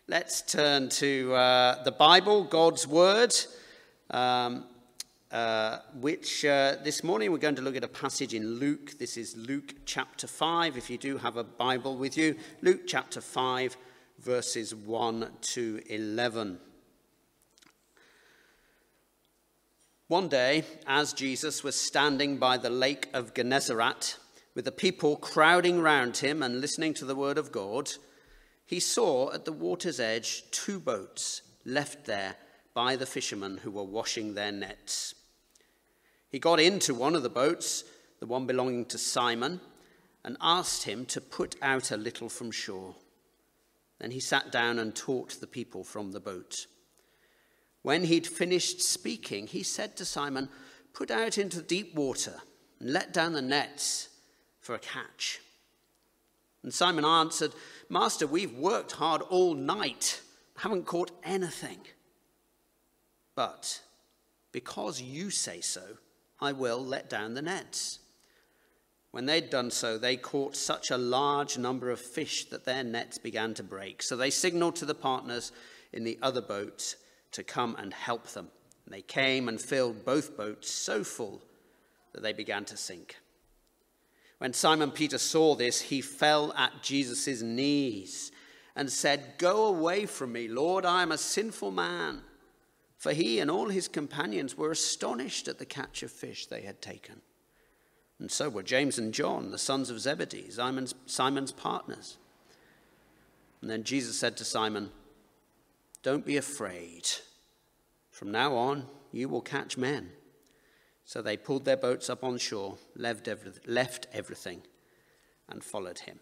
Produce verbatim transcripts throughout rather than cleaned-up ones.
Let's turn to uh, the Bible, God's Word, um, uh, which uh, this morning we're going to look at a passage in Luke. This is Luke chapter five, if you do have a Bible with you. Luke chapter five, verses one to eleven. One day, as Jesus was standing by the lake of Gennesaret, with the people crowding round him and listening to the word of God, he saw at the water's edge two boats left there by the fishermen who were washing their nets. He got into one of the boats, the one belonging to Simon, and asked him to put out a little from shore. Then he sat down and taught the people from the boat. When he'd finished speaking, he said to Simon, "Put out into deep water and let down the nets for a catch." And Simon answered, "Master, we've worked hard all night, haven't caught anything. But because you say so, I will let down the nets." When they'd done so, they caught such a large number of fish that their nets began to break. So they signaled to the partners in the other boats to come and help them. And they came and filled both boats so full that they began to sink. When Simon Peter saw this, he fell at Jesus' knees and said, "Go away from me, Lord, I am a sinful man." For he and all his companions were astonished at the catch of fish they had taken. And so were James and John, the sons of Zebedee, Simon's, Simon's partners. And then Jesus said to Simon, "Don't be afraid. From now on, you will catch men." So they pulled their boats up on shore, left, every, left everything, and followed him.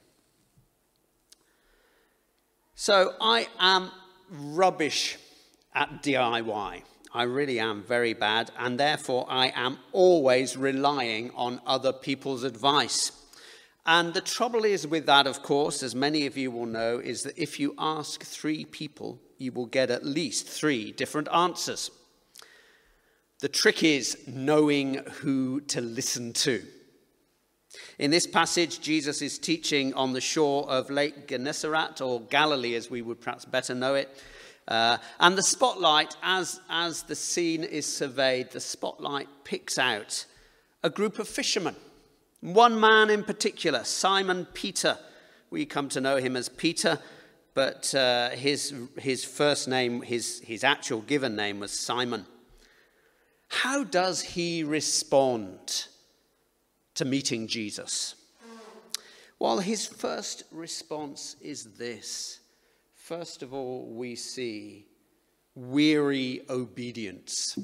So I am rubbish at D I Y. I really am very bad, and therefore I am always relying on other people's advice. And the trouble is with that, of course, as many of you will know, is that if you ask three people, you will get at least three different answers. The trick is knowing who to listen to. In this passage, Jesus is teaching on the shore of Lake Gennesaret, or Galilee as we would perhaps better know it. Uh, and the spotlight, as, as the scene is surveyed, the spotlight picks out a group of fishermen. One man in particular, Simon Peter. We come to know him as Peter, but uh, his, his first name, his, his actual given name was Simon. How does he respond to meeting Jesus? Well, his first response is this. First of all, we see weary obedience.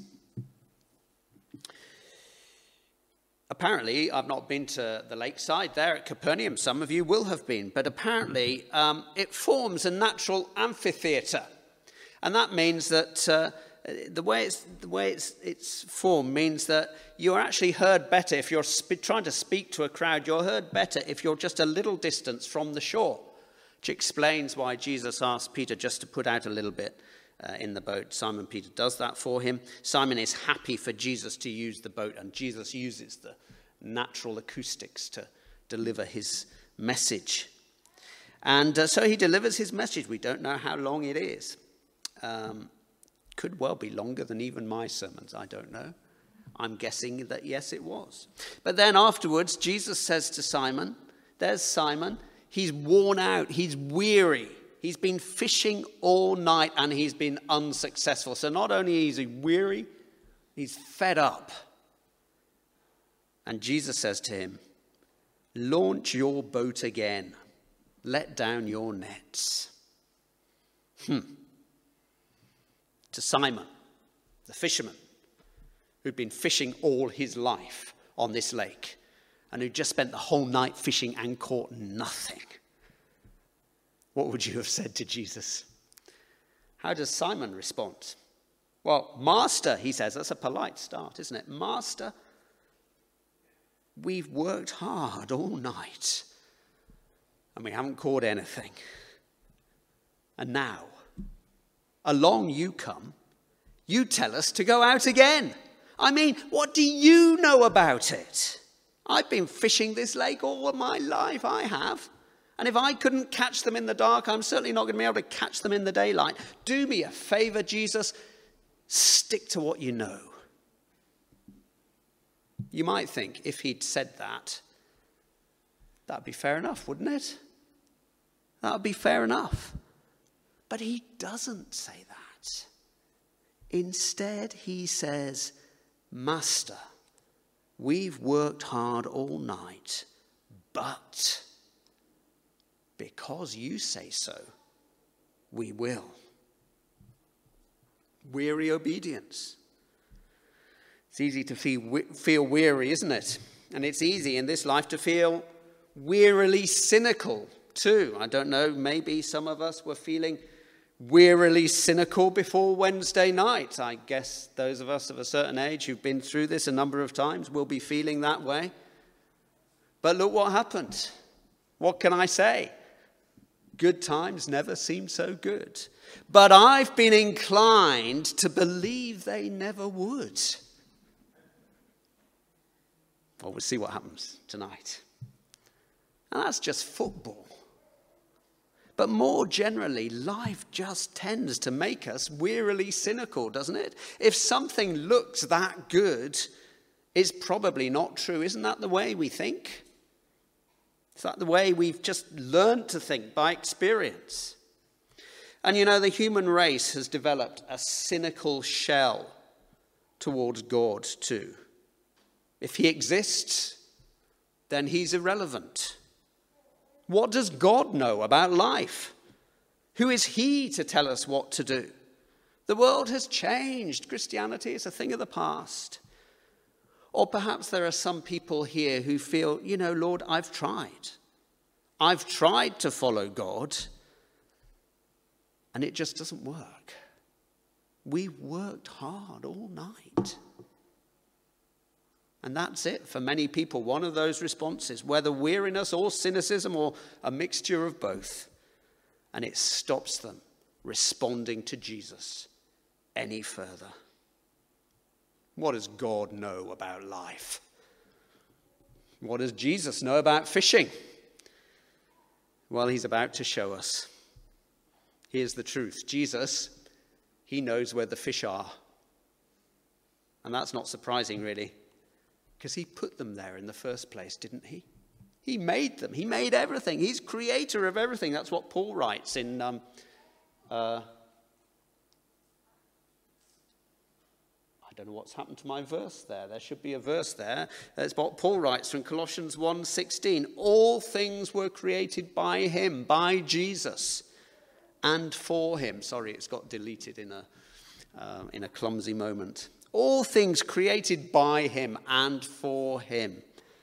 Apparently, I've not been to the lakeside there at Capernaum. Some of you will have been. But apparently, um, it forms a natural amphitheatre. And that means that uh, the way, it's, the way it's, it's formed means that you're actually heard better. If you're sp- trying to speak to a crowd, you're heard better if you're just a little distance from the shore. Which explains why Jesus asked Peter just to put out a little bit uh, in the boat. Simon Peter does that for him. Simon is happy for Jesus to use the boat, and Jesus uses the natural acoustics to deliver his message. And uh, so he delivers his message. We don't know how long it is. Um, could well be longer than even my sermons, I don't know. I'm guessing that yes, it was. But then afterwards, Jesus says to Simon, there's Simon, he's worn out, he's weary. He's been fishing all night and he's been unsuccessful. So not only is he weary, he's fed up. And Jesus says to him, launch your boat again. Let down your nets. Hmm. To Simon, the fisherman, who'd been fishing all his life on this lake and who'd just spent the whole night fishing and caught nothing. What would you have said to Jesus? How does Simon respond? Well, Master, he says, that's a polite start, isn't it? Master, we've worked hard all night and we haven't caught anything. And now, along you come, you tell us to go out again. I mean, what do you know about it? I've been fishing this lake all of my life, I have. And if I couldn't catch them in the dark, I'm certainly not going to be able to catch them in the daylight. Do me a favor, Jesus. Stick to what you know. You might think if he'd said that, that'd be fair enough, wouldn't it? That would be fair enough. But he doesn't say that. Instead, he says, Master, we've worked hard all night, but because you say so, we will. Weary obedience. It's easy to feel weary, isn't it? And it's easy in this life to feel wearily cynical too. I don't know, maybe some of us were feeling wearily cynical before Wednesday night. I guess those of us of a certain age who've been through this a number of times will be feeling that way. But look what happened. What can I say? Good times never seemed so good. But I've been inclined to believe they never would. Well, we'll see what happens tonight. And that's just football. But more generally, life just tends to make us wearily cynical, doesn't it? If something looks that good, it's probably not true. Isn't that the way we think? Is that the way we've just learned to think by experience? And you know, the human race has developed a cynical shell towards God too. If he exists, then he's irrelevant. What does God know about life? Who is he to tell us what to do? The world has changed. Christianity is a thing of the past. Or perhaps there are some people here who feel, you know, Lord, I've tried. I've tried to follow God, and it just doesn't work. We worked hard all night. And that's it for many people. One of those responses, whether weariness or cynicism or a mixture of both. And it stops them responding to Jesus any further. What does God know about life? What does Jesus know about fishing? Well, he's about to show us. Here's the truth. Jesus, he knows where the fish are. And that's not surprising, really. Because he put them there in the first place, didn't he? He made them. He made everything. He's creator of everything. That's what Paul writes in... Um, uh, I don't know what's happened to my verse there. There should be a verse there. That's what Paul writes from Colossians one sixteen. All things were created by him, by Jesus, and for him. Sorry, it's got deleted in a, uh, in a clumsy moment. All things created by him and for him.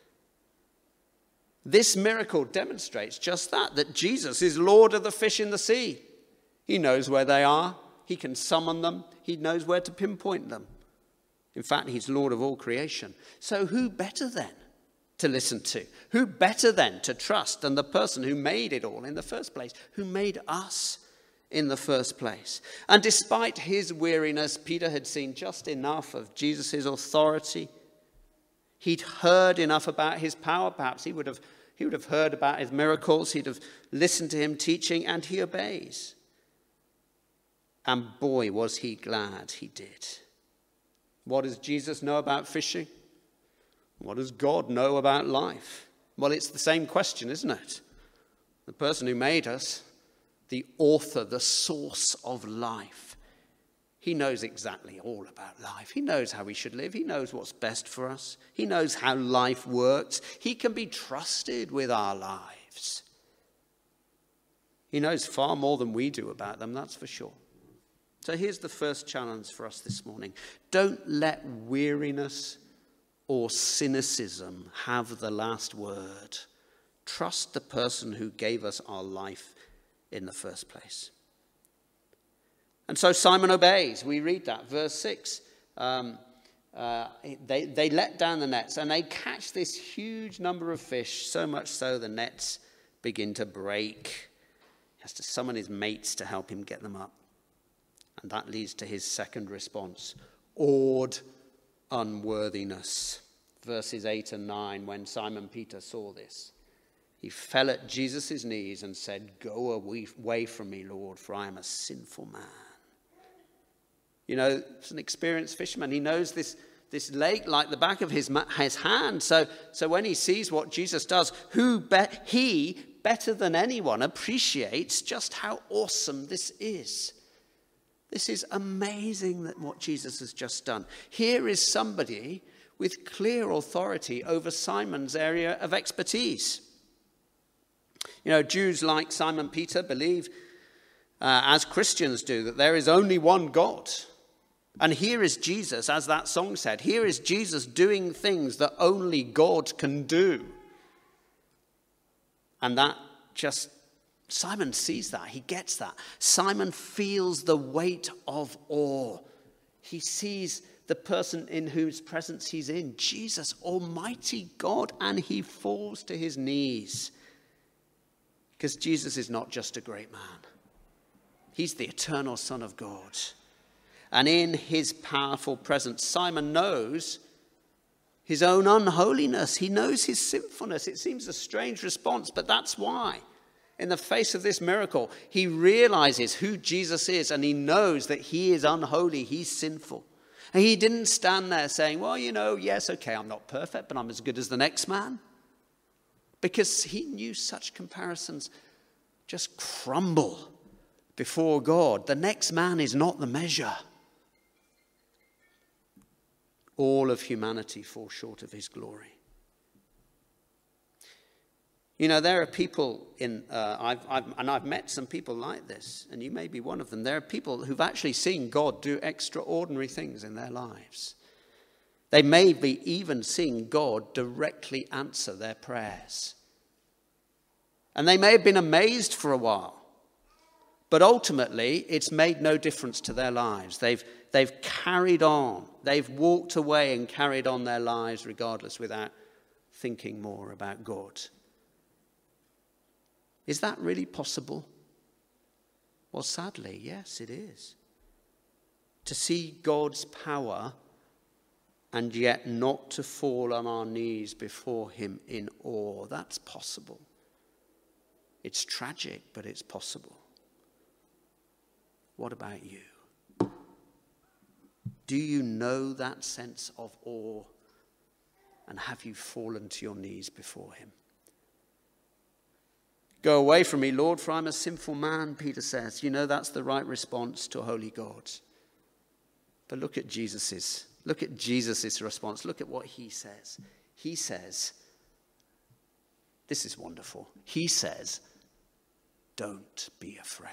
This miracle demonstrates just that, that Jesus is Lord of the fish in the sea. He knows where they are. He can summon them. He knows where to pinpoint them. In fact, he's Lord of all creation. So who better then to listen to? Who better then to trust than the person who made it all in the first place, who made us in the first place? And despite his weariness, Peter had seen just enough of Jesus' authority. He'd heard enough about his power. Perhaps he would have, he would have heard about his miracles. He'd have listened to him teaching, and he obeys. And boy, was he glad he did. What does Jesus know about fishing? What does God know about life? Well, it's the same question, isn't it? The person who made us, the author, the source of life, he knows exactly all about life. He knows how we should live. He knows what's best for us. He knows how life works. He can be trusted with our lives. He knows far more than we do about them, that's for sure. So here's the first challenge for us this morning. Don't let weariness or cynicism have the last word. Trust the person who gave us our life in the first place. And so Simon obeys. We read that, verse six. Um, uh, they, they let down the nets and they catch this huge number of fish, so much so the nets begin to break. He has to summon his mates to help him get them up. And that leads to his second response, awed unworthiness. Verses eight and nine, when Simon Peter saw this, He fell at Jesus' knees and said, "Go away from me, Lord, for I am a sinful man." You know, he's an experienced fisherman. He knows this, this lake like the back of his, his hand. So, so when he sees what Jesus does, who be, he, better than anyone, appreciates just how awesome this is. This is amazing that what Jesus has just done. Here is somebody with clear authority over Simon's area of expertise. You know, Jews like Simon Peter believe, uh, as Christians do, that there is only one God. And here is Jesus, as that song said, here is Jesus doing things that only God can do. And that just, Simon sees that, he gets that. Simon feels the weight of awe. He sees the person in whose presence he's in, Jesus, Almighty God, and he falls to his knees. Because Jesus is not just a great man. He's the eternal Son of God. And in his powerful presence, Simon knows his own unholiness. He knows his sinfulness. It seems a strange response, but that's why. In the face of this miracle, he realizes who Jesus is, and he knows that he is unholy, he's sinful. And he didn't stand there saying, well, you know, yes, okay, I'm not perfect, but I'm as good as the next man. Because he knew such comparisons just crumble before God. The next man is not the measure. All of humanity falls short of his glory. You know, there are people in, uh, I've, I've, and I've met some people like this, and you may be one of them. There are people who've actually seen God do extraordinary things in their lives. They may be even seeing God directly answer their prayers. And they may have been amazed for a while, but ultimately it's made no difference to their lives. They've, they've carried on. They've walked away and carried on their lives regardless, without thinking more about God. Is that really possible? Well, sadly, yes, it is. To see God's power and yet not to fall on our knees before him in awe, that's possible. It's tragic, but it's possible. What about you? Do you know that sense of awe? And have you fallen to your knees before him? Go away from me, Lord, for I'm a sinful man, Peter says. You know, that's the right response to a holy God. But look at Jesus's. Look at Jesus's response. Look at what he says. He says, this is wonderful. He says, don't be afraid.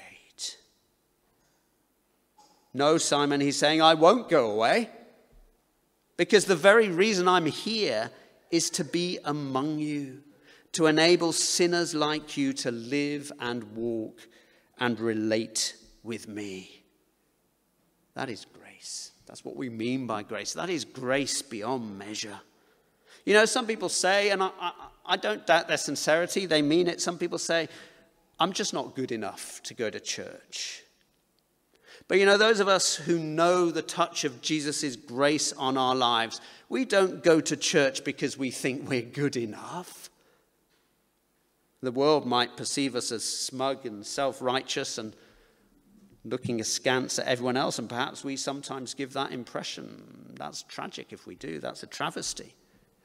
No, Simon, he's saying, I won't go away. Because the very reason I'm here is to be among you, to enable sinners like you to live and walk and relate with me. That is grace. That's what we mean by grace. That is grace beyond measure. You know, some people say, and I, I, I don't doubt their sincerity, they mean it. Some people say, I'm just not good enough to go to church. But you know, those of us who know the touch of Jesus' grace on our lives, we don't go to church because we think we're good enough. The world might perceive us as smug and self-righteous and looking askance at everyone else, and perhaps we sometimes give that impression. That's tragic if we do. That's a travesty.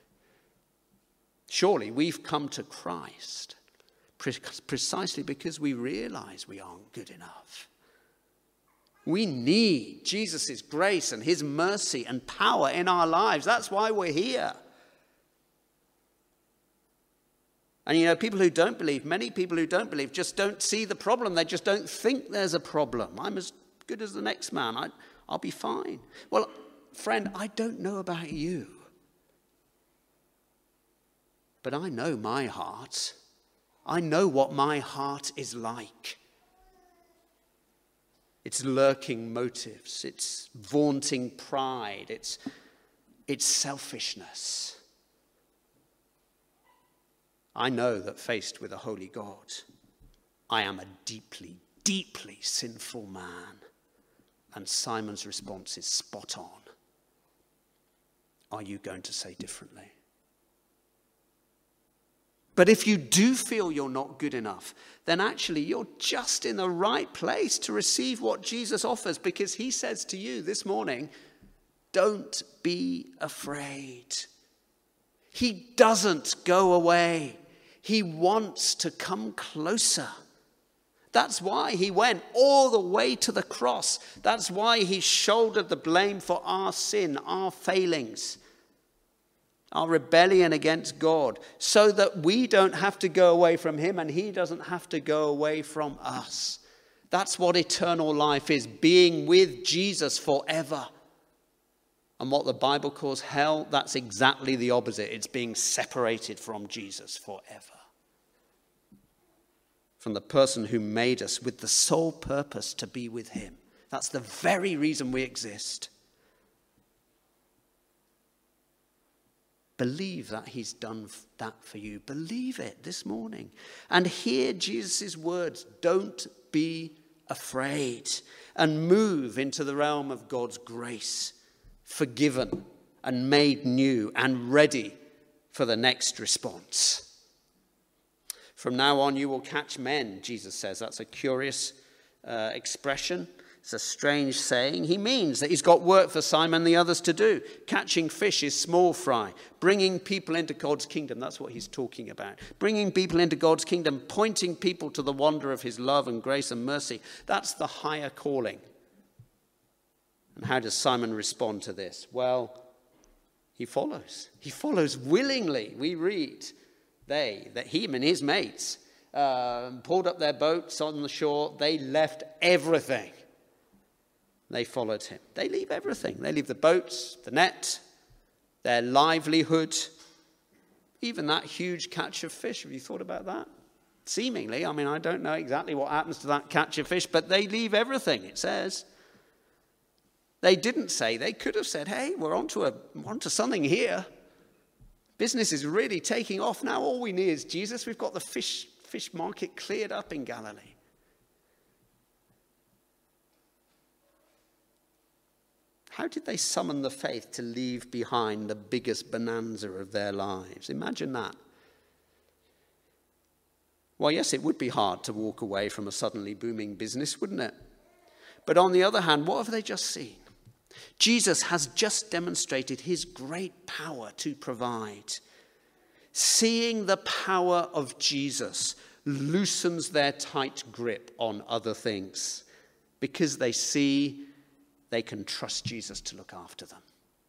Surely we've come to Christ precisely because we realize we aren't good enough. We need Jesus' grace and his mercy and power in our lives. That's why we're here. And you know, people who don't believe, many people who don't believe just don't see the problem. They just don't think there's a problem. I'm as good as the next man. I, I'll be fine. Well, friend, I don't know about you. But I know my heart. I know what my heart is like. It's lurking motives. It's vaunting pride. It's, it's selfishness. I know that faced with a holy God, I am a deeply, deeply sinful man. And Simon's response is spot on. Are you going to say differently? But if you do feel you're not good enough, then actually you're just in the right place to receive what Jesus offers, because he says to you this morning, don't be afraid. He doesn't go away. He wants to come closer. That's why he went all the way to the cross. That's why he shouldered the blame for our sin, our failings, our rebellion against God, so that we don't have to go away from him and he doesn't have to go away from us. That's what eternal life is, being with Jesus forever. And what the Bible calls hell, that's exactly the opposite. It's being separated from Jesus forever. From the person who made us with the sole purpose to be with him. That's the very reason we exist. Believe that he's done that for you. Believe it this morning. And hear Jesus' words. Don't be afraid. And move into the realm of God's grace. Forgiven and made new and ready for the next response. From now on, you will catch men, Jesus says. That's a curious uh, expression. It's a strange saying. He means that he's got work for Simon and the others to do. Catching fish is small fry. Bringing people into God's kingdom, that's what he's talking about. Bringing people into God's kingdom, pointing people to the wonder of his love and grace and mercy. That's the higher calling. And how does Simon respond to this? Well, he follows. He follows willingly. We read. They, that him and his mates, uh, pulled up their boats on the shore. They left everything. They followed him. They leave everything. They leave the boats, the net, their livelihood, even that huge catch of fish. Have you thought about that? Seemingly, I mean, I don't know exactly what happens to that catch of fish, but they leave everything, it says. They didn't say, they could have said, hey, we're onto, a, we're onto something here. Business is really taking off now. All we need is Jesus. We've got the fish, fish market cleared up in Galilee. How did they summon the faith to leave behind the biggest bonanza of their lives? Imagine that. Well, yes, it would be hard to walk away from a suddenly booming business, wouldn't it? But on the other hand, what have they just seen? Jesus has just demonstrated his great power to provide. Seeing the power of Jesus loosens their tight grip on other things because they see they can trust Jesus to look after them.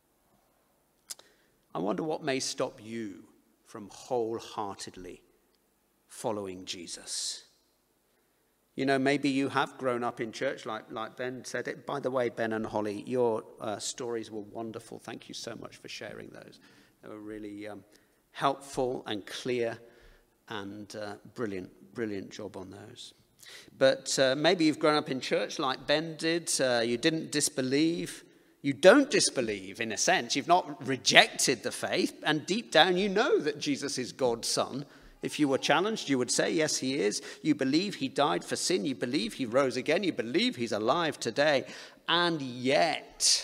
I wonder what may stop you from wholeheartedly following Jesus. You know, maybe you have grown up in church, like, like Ben said it. By the way, Ben and Holly, your uh, stories were wonderful. Thank you so much for sharing those. They were really um, helpful and clear, and uh, brilliant, brilliant job on those. But uh, maybe you've grown up in church like Ben did. Uh, you didn't disbelieve. You don't disbelieve, in a sense. You've not rejected the faith, and deep down you know that Jesus is God's Son. If you were challenged, you would say, yes, he is. You believe he died for sin. You believe he rose again. You believe he's alive today. And yet,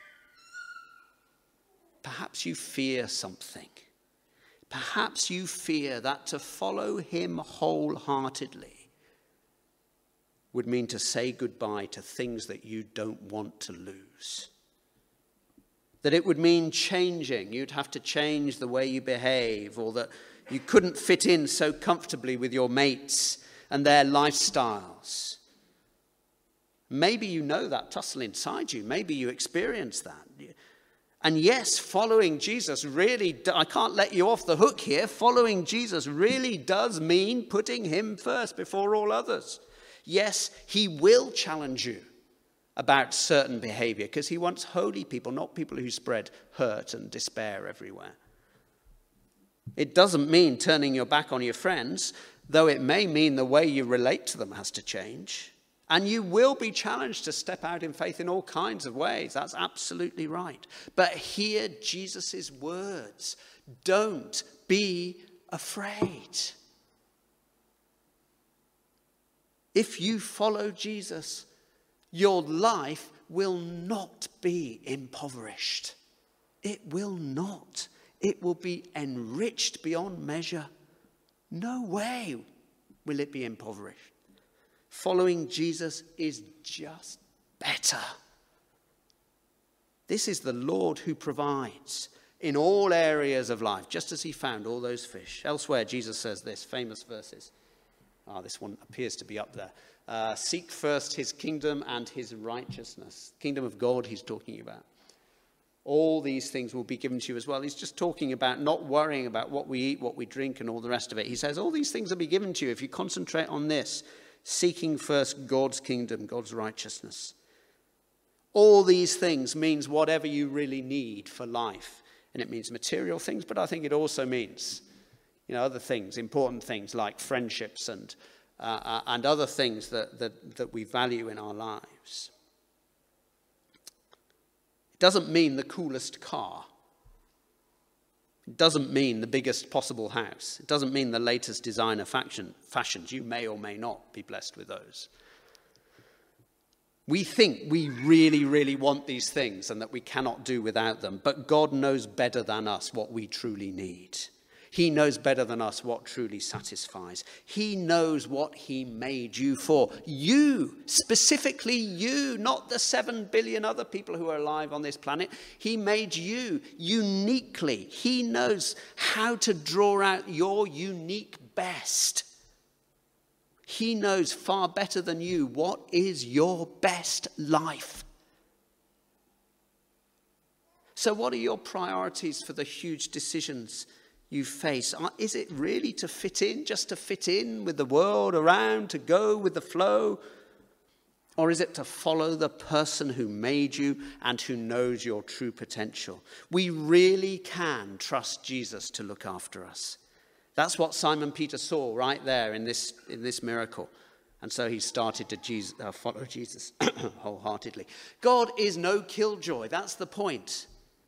perhaps you fear something. Perhaps you fear that to follow him wholeheartedly would mean to say goodbye to things that you don't want to lose. That it would mean changing. You'd have to change the way you behave, or that you couldn't fit in so comfortably with your mates and their lifestyles. Maybe you know that tussle inside you. Maybe you experience that. And yes, following Jesus really, I can't let you off the hook here. Following Jesus really does mean putting him first before all others. Yes, he will challenge you about certain behavior because he wants holy people, not people who spread hurt and despair everywhere. It doesn't mean turning your back on your friends, though it may mean the way you relate to them has to change. And you will be challenged to step out in faith in all kinds of ways. That's absolutely right. But hear Jesus' words. Don't be afraid. If you follow Jesus, your life will not be impoverished. It will not. It will be enriched beyond measure. No way will it be impoverished. Following Jesus is just better. This is the Lord who provides in all areas of life, just as he found all those fish. Elsewhere, Jesus says this, famous verses. Ah, oh, this one appears to be up there. Uh, Seek first his kingdom and his righteousness. Kingdom of God he's talking about. All these things will be given to you as well. He's just talking about not worrying about what we eat, what we drink, and all the rest of it. He says all these things will be given to you if you concentrate on this, seeking first God's kingdom, God's righteousness. All these things means whatever you really need for life. And it means material things, but I think it also means, you know, other things, important things like friendships and uh, uh, and other things that, that, that we value in our lives. It doesn't mean the coolest car. It doesn't mean the biggest possible house. It doesn't mean the latest designer fashion, fashions. You may or may not be blessed with those. We think we really, really want these things and that we cannot do without them. But God knows better than us what we truly need. He knows better than us what truly satisfies. He knows what he made you for. You, specifically you, not the seven billion other people who are alive on this planet. He made you uniquely. He knows how to draw out your unique best. He knows far better than you what is your best life. So what are your priorities for the huge decisions you face? Is it really to fit in, just to fit in with the world around, to go with the flow? Or is it to follow the person who made you and who knows your true potential? We really can trust Jesus to look after us. That's what Simon Peter saw right there in this, in this miracle. And so he started to Jesus, uh, follow Jesus wholeheartedly. God is no killjoy. That's the point.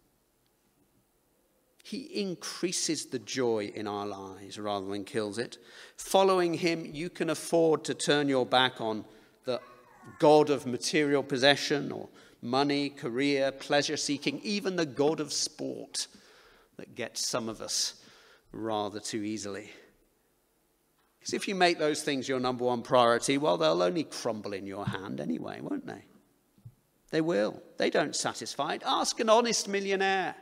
He increases the joy in our lives rather than kills it. Following him, you can afford to turn your back on the God of material possession or money, career, pleasure seeking, even the God of sport that gets some of us rather too easily. Because if you make those things your number one priority, well, they'll only crumble in your hand anyway, won't they? They will. They don't satisfy it. Ask an honest millionaire.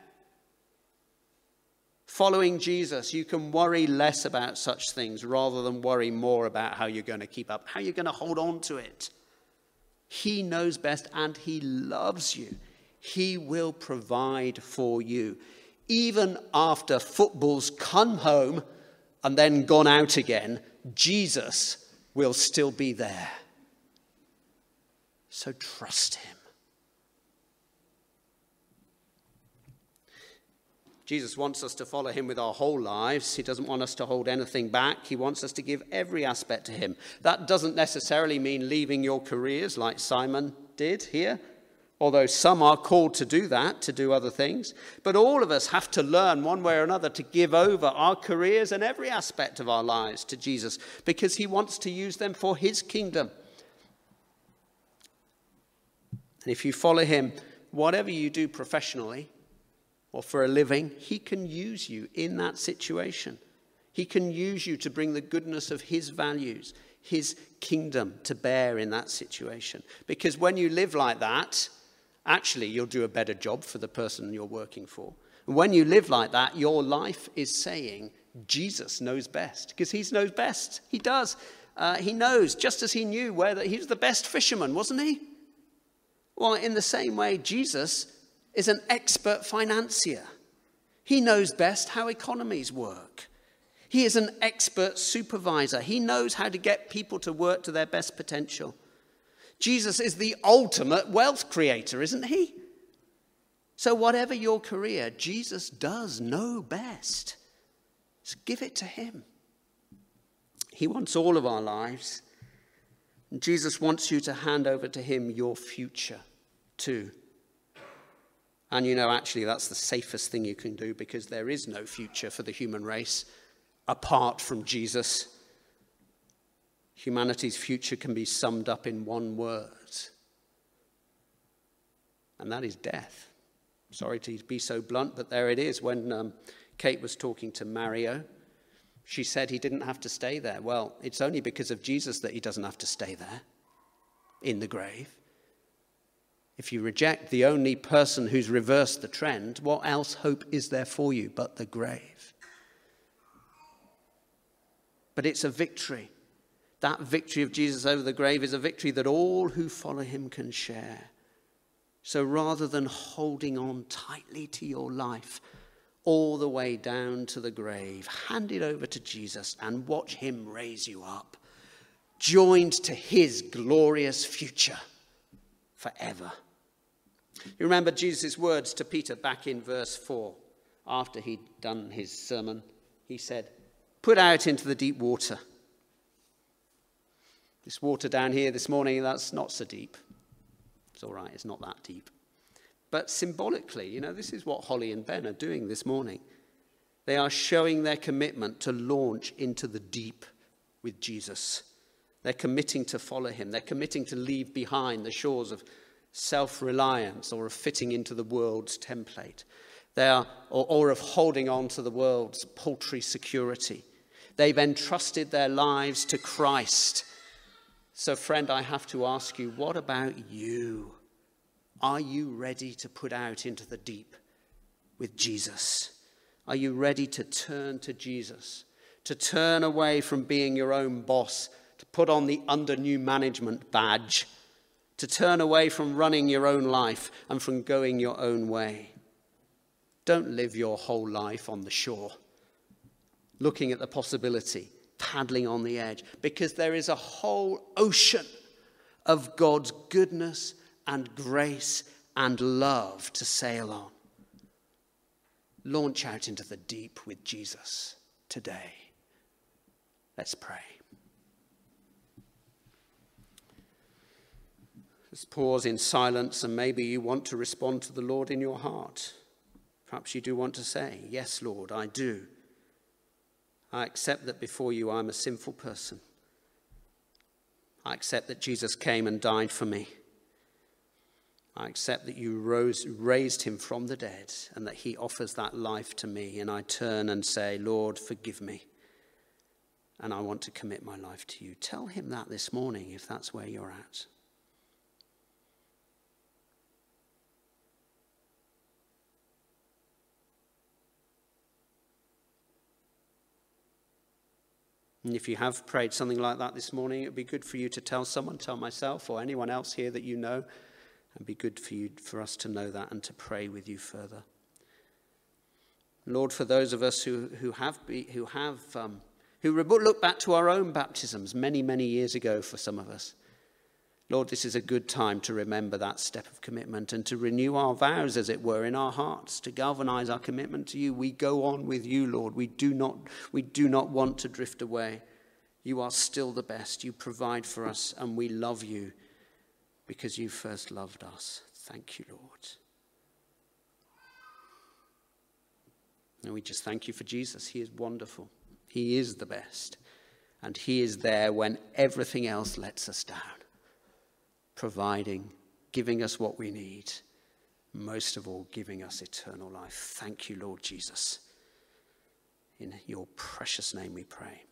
Following Jesus, you can worry less about such things rather than worry more about how you're going to keep up, how you're going to hold on to it. He knows best and he loves you. He will provide for you. Even after football's come home and then gone out again, Jesus will still be there. So trust him. Jesus wants us to follow him with our whole lives. He doesn't want us to hold anything back. He wants us to give every aspect to him. That doesn't necessarily mean leaving your careers like Simon did here, although some are called to do that, to do other things. But all of us have to learn one way or another to give over our careers and every aspect of our lives to Jesus because he wants to use them for his kingdom. And if you follow him, whatever you do professionally, or for a living, he can use you in that situation. He can use you to bring the goodness of his values, his kingdom to bear in that situation. Because when you live like that, actually you'll do a better job for the person you're working for. And when you live like that, your life is saying, Jesus knows best. Because he knows best. He does. Uh, he knows, just as he knew where the, he was the best fisherman, wasn't he? Well, in the same way, Jesus is an expert financier. He knows best how economies work. He is an expert supervisor. He knows how to get people to work to their best potential. Jesus is the ultimate wealth creator, isn't he? So whatever your career, Jesus does know best. So give it to him. He wants all of our lives. And Jesus wants you to hand over to him your future too. And you know, actually, that's the safest thing you can do because there is no future for the human race apart from Jesus. Humanity's future can be summed up in one word, and that is death. Sorry to be so blunt, but there it is. When um, Kate was talking to Mario, She said he didn't have to stay there. Well, it's only because of Jesus that he doesn't have to stay there, in the grave. If you reject the only person who's reversed the trend, what else hope is there for you but the grave? But it's a victory. That victory of Jesus over the grave is a victory that all who follow him can share. So rather than holding on tightly to your life all the way down to the grave, hand it over to Jesus and watch him raise you up, joined to his glorious future forever. You remember Jesus' words to Peter back in verse four. After he'd done his sermon, he said, "Put out into the deep water." This water down here this morning, that's not so deep. It's all right, it's not that deep. But symbolically, you know, this is what Holly and Ben are doing this morning. They are showing their commitment to launch into the deep with Jesus. They're committing to follow him. They're committing to leave behind the shores of self-reliance or of fitting into the world's template. They are, or, or of holding on to the world's paltry security. They've entrusted their lives to Christ. So, friend, I have to ask you, what about you? Are you ready to put out into the deep with Jesus? Are you ready to turn to Jesus, to turn away from being your own boss, to put on the under new management badge, to turn away from running your own life and from going your own way? Don't live your whole life on the shore, looking at the possibility, paddling on the edge, because there is a whole ocean of God's goodness and grace and love to sail on. Launch out into the deep with Jesus today. Let's pray. Let's pause in silence, and maybe you want to respond to the Lord in your heart. Perhaps you do want to say, "Yes, Lord, I do. I accept that before you I'm a sinful person. I accept that Jesus came and died for me. I accept that you rose, raised him from the dead and that he offers that life to me. And I turn and say, Lord, forgive me. And I want to commit my life to you." Tell him that this morning if that's where you're at. And if you have prayed something like that this morning, it would be good for you to tell someone, tell myself or anyone else here that you know. It'd be good for you, for us to know that and to pray with you further. Lord, for those of us who, who have, be, who have, um, who look back to our own baptisms many, many years ago for some of us, Lord, this is a good time to remember that step of commitment and to renew our vows, as it were, in our hearts, to galvanize our commitment to you. We go on with you, Lord. We do not, we do not want to drift away. You are still the best. You provide for us, and we love you because you first loved us. Thank you, Lord. And we just thank you for Jesus. He is wonderful. He is the best. And he is there when everything else lets us down, providing, giving us what we need, most of all, giving us eternal life. Thank you, Lord Jesus. In your precious name we pray.